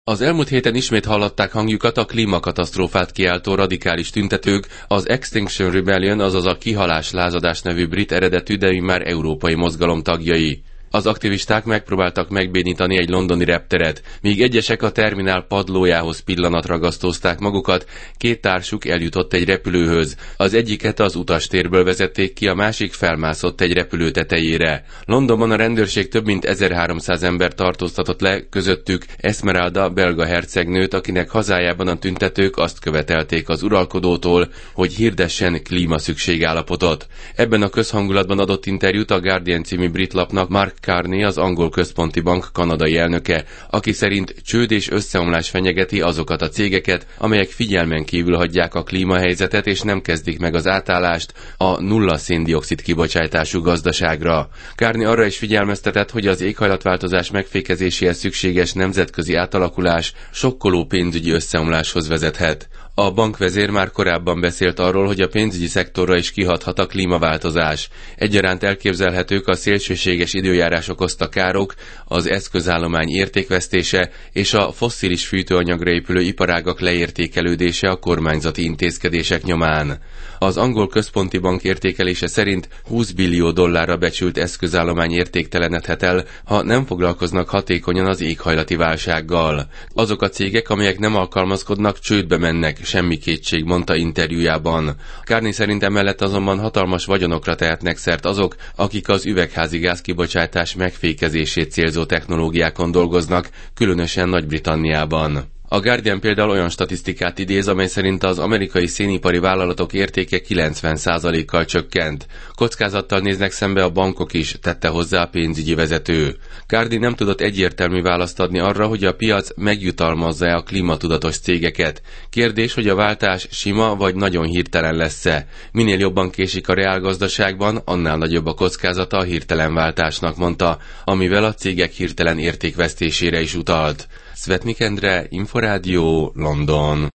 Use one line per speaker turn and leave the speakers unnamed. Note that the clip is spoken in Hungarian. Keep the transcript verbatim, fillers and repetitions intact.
Az elmúlt héten ismét hallatták hangjukat a klímakatasztrófát kiáltó radikális tüntetők, az Extinction Rebellion, azaz a kihalás lázadás nevű brit eredetű, de már európai mozgalom tagjai. Az aktivisták megpróbáltak megbénítani egy londoni repteret, míg egyesek a terminál padlójához pillanatra ragasztózták magukat, két társuk eljutott egy repülőhöz. Az egyiket az utastérből vezették ki, a másik felmászott egy repülő tetejére. Londonban a rendőrség több mint ezerháromszáz ember tartóztatott le, közöttük Esmeralda belga hercegnőt, akinek hazájában a tüntetők azt követelték az uralkodótól, hogy hirdessen klímaszükségállapotot. Ebben a közhangulatban adott interjút a Guardian című brit lapnak Mark Carney, az angol központi bank kanadai elnöke, aki szerint csőd és összeomlás fenyegeti azokat a cégeket, amelyek figyelmen kívül hagyják a klímahelyzetet és nem kezdik meg az átállást a nulla széndioxid kibocsátású gazdaságra. Carney arra is figyelmeztetett, hogy az éghajlatváltozás megfékezéséhez szükséges nemzetközi átalakulás sokkoló pénzügyi összeomláshoz vezethet. A bankvezér már korábban beszélt arról, hogy a pénzügyi szektorra is kihathat a klímaváltozás. Egyaránt elképzelhetők a szélsőséges időjárás okozta károk, az eszközállomány értékvesztése és a fosszilis fűtőanyagra épülő iparágak leértékelődése a kormányzati intézkedések nyomán. Az angol központi bank értékelése szerint húsz billió dollárra becsült eszközállomány értéktelenedhet el, ha nem foglalkoznak hatékonyan az éghajlati válsággal. Azok a cégek, amelyek nem alkalmazkodnak, csődbe mennek, semmi kétség, mondta interjújában. Carney szerint emellett azonban hatalmas vagyonokra tehetnek szert azok, akik az üvegházi gázkibocsátás megfékezését célzó technológiákon dolgoznak, különösen Nagy-Britanniában. A Guardian például olyan statisztikát idéz, amely szerint az amerikai szénipari vállalatok értéke kilencven százalékkal csökkent. Kockázattal néznek szembe a bankok is, tette hozzá a pénzügyi vezető. Carney nem tudott egyértelmű választ adni arra, hogy a piac megjutalmazza-e a klímatudatos cégeket. Kérdés, hogy a váltás sima vagy nagyon hirtelen lesz-e. Minél jobban késik a reálgazdaságban, annál nagyobb a kockázata a hirtelen váltásnak, mondta, amivel a cégek hirtelen értékvesztésére is utalt. Szvetnik Endre, Inforádió, London.